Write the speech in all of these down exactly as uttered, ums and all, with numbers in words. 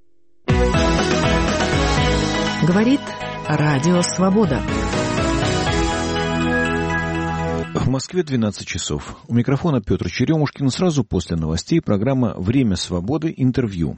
Говорит Радио Свобода. В Москве двенадцать часов. У микрофона Петр Черемушкин. Сразу после новостей программа «Время свободы. Интервью».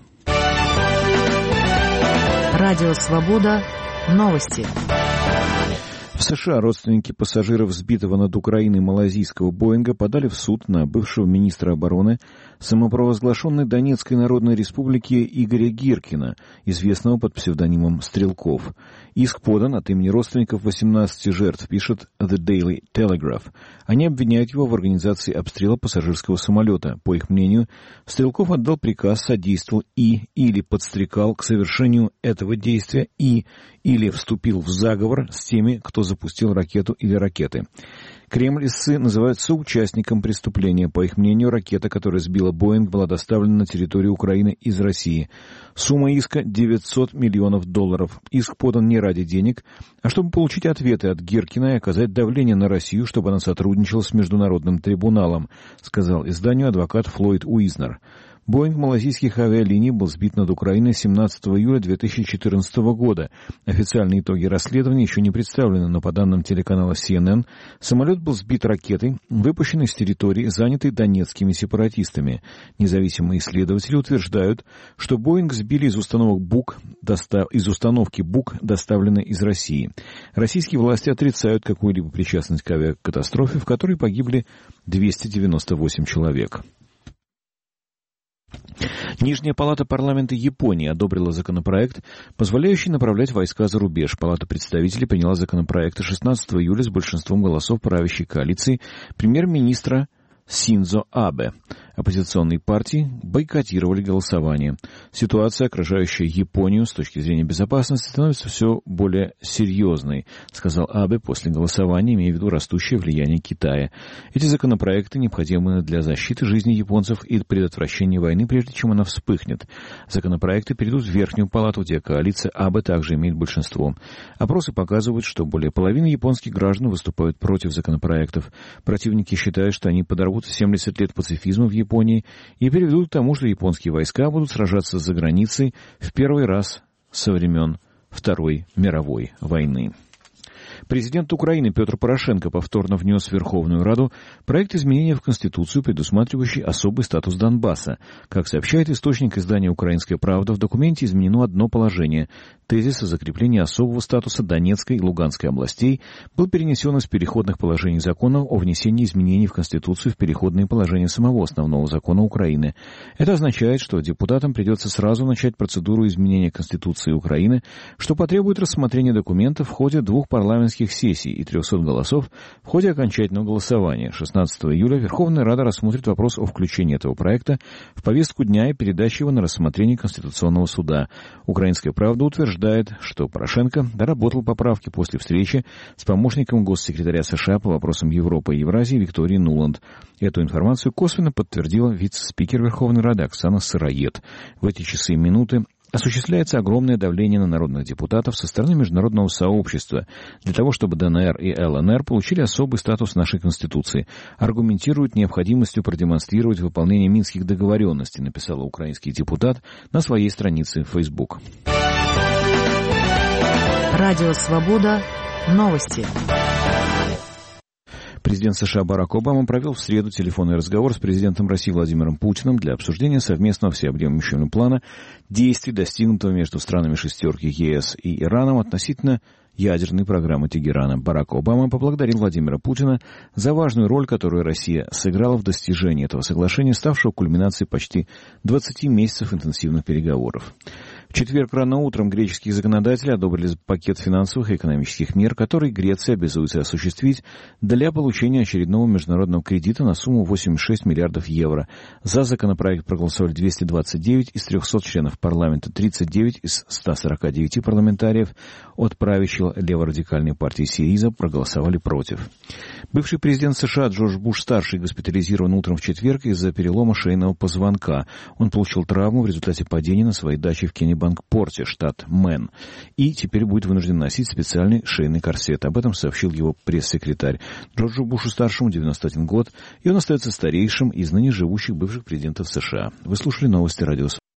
Радио Свобода. Новости. В США родственники пассажиров сбитого над Украиной малайзийского Боинга подали в суд на бывшего министра обороны самопровозглашенной Донецкой Народной Республики Игоря Гиркина, известного под псевдонимом Стрелков. Иск подан от имени родственников восемнадцати жертв, пишет The Daily Telegraph. Они обвиняют его в организации обстрела пассажирского самолета. По их мнению, Стрелков отдал приказ, содействовал и или подстрекал к совершению этого действия и или вступил в заговор с теми, кто запустил ракету или ракеты. Кремль истцы называют соучастником преступления. По их мнению, ракета, которая сбила Боинг, была доставлена на территорию Украины из России. Сумма иска девятьсот миллионов долларов. Иск подан не ради денег, а чтобы получить ответы от Гиркина и оказать давление на Россию, чтобы она сотрудничала с Международным трибуналом, сказал изданию адвокат Флойд Уизнер. Боинг малайзийских авиалиний был сбит над Украиной семнадцатого июля две тысячи четырнадцатого года. Официальные итоги расследования еще не представлены, но по данным телеканала си эн эн, самолет был сбит ракетой, выпущенной с территории, занятой донецкими сепаратистами. Независимые исследователи утверждают, что Боинг сбили из установок БУК, доста... из установки БУК, доставленной из России. Российские власти отрицают какую-либо причастность к авиакатастрофе, в которой погибли двести девяносто восемь человек. Нижняя палата парламента Японии одобрила законопроект, позволяющий направлять войска за рубеж. Палата представителей приняла законопроект шестнадцатого июля с большинством голосов правящей коалиции премьер-министра Синдзо Абе. Оппозиционные партии бойкотировали голосование. Ситуация, окружающая Японию с точки зрения безопасности, становится все более серьезной, сказал Абе после голосования, имея в виду растущее влияние Китая. Эти законопроекты необходимы для защиты жизни японцев и предотвращения войны, прежде чем она вспыхнет. Законопроекты перейдут в Верхнюю палату, где коалиция Абе также имеет большинство. Опросы показывают, что более половины японских граждан выступают против законопроектов. Противники считают, что они подорвут семьдесят лет пацифизма в Японии и приведут к тому, что японские войска будут сражаться за границей в первый раз со времен Второй мировой войны. Президент Украины Петр Порошенко повторно внес в Верховную Раду проект изменения в Конституцию, предусматривающий особый статус Донбасса. Как сообщает источник издания «Украинская правда», в документе изменено одно положение. Тезис о закреплении особого статуса Донецкой и Луганской областей был перенесен из переходных положений закона о внесении изменений в Конституцию в переходные положения самого основного закона Украины. Это означает, что депутатам придется сразу начать процедуру изменения Конституции Украины, что потребует рассмотрения документов в ходе двух парламентских сессий и трехсот голосов в ходе окончательного голосования. шестнадцатого июля Верховная Рада рассмотрит вопрос о включении этого проекта в повестку дня и передаче его на рассмотрение Конституционного суда. «Украинская правда» утверждает, что Порошенко доработал поправки после встречи с помощником госсекретаря США по вопросам Европы и Евразии Викторией Нуланд. Эту информацию косвенно подтвердила вице-спикер Верховной Рады Оксана Сыроед. В эти часы и минуты осуществляется огромное давление на народных депутатов со стороны международного сообщества для того, чтобы ДНР и ЛНР получили особый статус нашей Конституции. Аргументируют необходимостью продемонстрировать выполнение минских договоренностей, написал украинский депутат на своей странице в Facebook. Радио Свобода. Новости. Президент США Барак Обама провел в среду телефонный разговор с президентом России Владимиром Путиным для обсуждения совместного всеобъемлющего плана действий, достигнутого между странами шестерки ЕС и Ираном относительно ядерной программы Тегерана. Барак Обама поблагодарил Владимира Путина за важную роль, которую Россия сыграла в достижении этого соглашения, ставшего кульминацией почти двадцати месяцев интенсивных переговоров. В четверг рано утром греческие законодатели одобрили пакет финансовых и экономических мер, который Греция обязуется осуществить для получения очередного международного кредита на сумму восемьдесят шесть миллиардов евро. За законопроект проголосовали двести двадцать девять из трехсот членов парламента, тридцать девять из ста сорока девяти парламентариев от правящей леворадикальной партии Сириза проголосовали против. Бывший президент США Джордж Буш-старший госпитализирован утром в четверг из-за перелома шейного позвонка. Он получил травму в результате падения на своей даче в Кеннебанк-Порте, штат Мэн, и теперь будет вынужден носить специальный шейный корсет. Об этом сообщил его пресс-секретарь. Джорджу Бушу-старшему девяносто один год, и он остается старейшим из ныне живущих бывших президентов США. Вы слушали новости радио